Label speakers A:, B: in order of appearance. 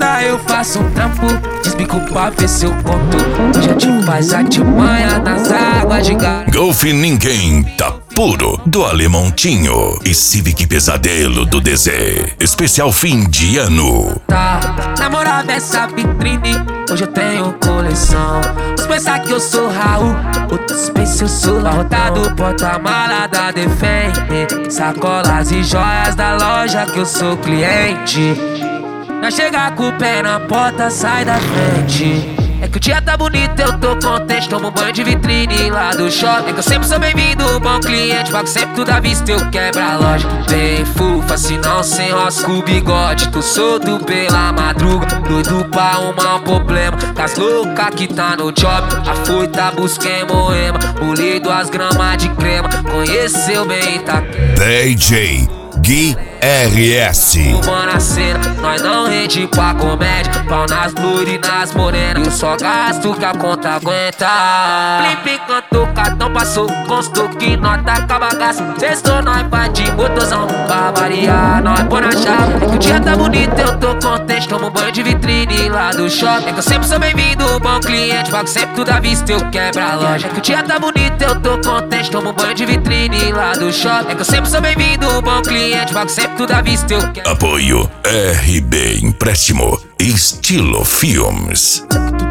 A: dia eu faço um trampo, desbico pra ver se eu conto. Hoje a gente faz artimanha nas águas de gado.
B: Golf Ninguém tá puro do Alemontinho e Civic Pesadelo do DZ. Especial fim de ano.
A: Tá, namorada essa vitrine, hoje eu tenho coleção. Uns pensar que eu sou Raul, outros pensam eu sou Lautado. Porta-mala da Defende, sacolas e joias da loja que eu sou cliente. Não chegar com o pé na porta, sai da frente. É que o dia tá bonito, eu tô contente. Tomo um banho de vitrine lá do shopping. É que eu sempre sou bem-vindo, bom cliente. Pago sempre tudo à vista, eu quebro a loja. Bem fufa, se não sem rosca o bigode. Tô solto pela madruga, doido pra arrumar um problema. Cas louca que tá no job, a foita busquei Moema. Pulei 2 gramas de crema, conheceu bem Itaquera.
B: DJ Gui RS.
A: Mano, a cena, nós não rende pra comédia. Pau nas loures e nas morenas, eu só gasto que a conta aguenta. Plim, plim, cantou, cartão passou, constou que nota acaba gasto. Sextou, nós vai de motorzão, pra variar, nós põe na chave. É que o dia tá bonito, eu tô contente. Tomo um banho de vitrine lá do shopping. É que eu sempre sou bem-vindo, bom cliente. Pago sempre tudo à vista, eu quebro a loja. É que o dia tá bonito, eu tô contente. Tomo um banho de vitrine lá do shopping. É que eu sempre sou bem-vindo, bom cliente. Pago sempre tudo à vista, eu quebro.
B: Apoio RB Empréstimo Estilo Filmes.